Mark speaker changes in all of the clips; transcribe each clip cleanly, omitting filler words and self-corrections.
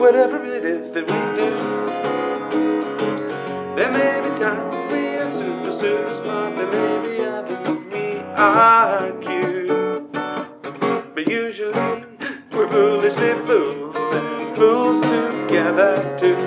Speaker 1: whatever it is that we do. There may be times we are super smart, there may be others that we are cute, but usually we're foolishly fools, and fools together too.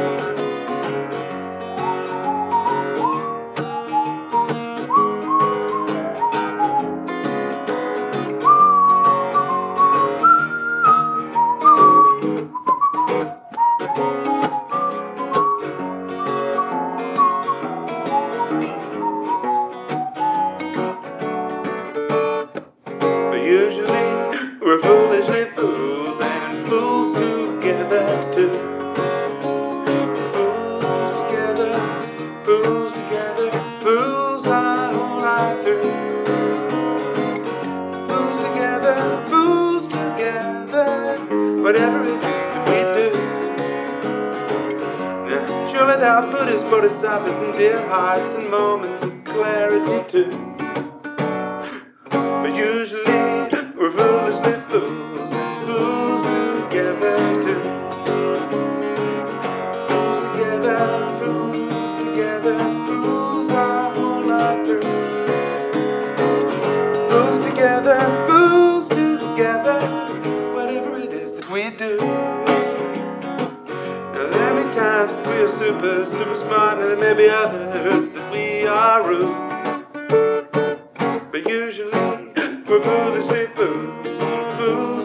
Speaker 1: Usually, we're foolishly fools, and fools together too. Fools together, fools our whole life through. Fools together, whatever it is that we do. Now, surely there are Buddhists, bodhisattvas, and dear hearts, and moments of clarity too. But usually, we're foolishly fools, and fools together too. Fools together, fools our whole life through. Fools together, whatever it is that we do. Now there may be times that we are super smart, and there may be others that we are rude. But usually, we're foolishly fools.